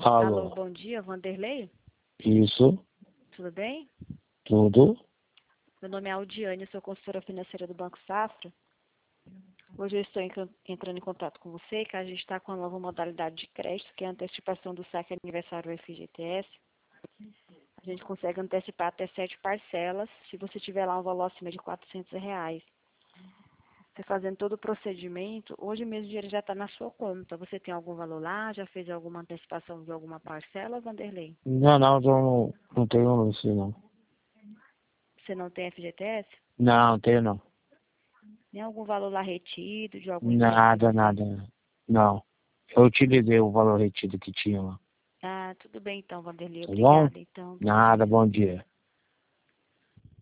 Alô, Alô, bom dia, Vanderlei? isso, Tudo bem? tudo. Meu nome é Aldiane, sou consultora financeira do Banco Safra. Hoje eu estou entrando em contato com você, que a gente está com a nova modalidade de crédito, que é a antecipação do saque aniversário FGTS. A gente consegue antecipar até 7 parcelas, se você tiver lá um valor acima de R$ 400. Você fazendo todo o procedimento, hoje mesmo o dinheiro já está na sua conta. Você tem algum valor lá? Já fez alguma antecipação de alguma parcela, Vanderlei? Não, não tenho isso, não. Você não tem FGTS? Não tenho, não. Nem algum valor lá retido de algum Nada, empréstimo? nada. Não. Eu utilizei o valor retido que tinha lá. Ah, tudo bem então, Vanderlei. Tá bom? Obrigada, então. Bom Nada, dia. bom dia.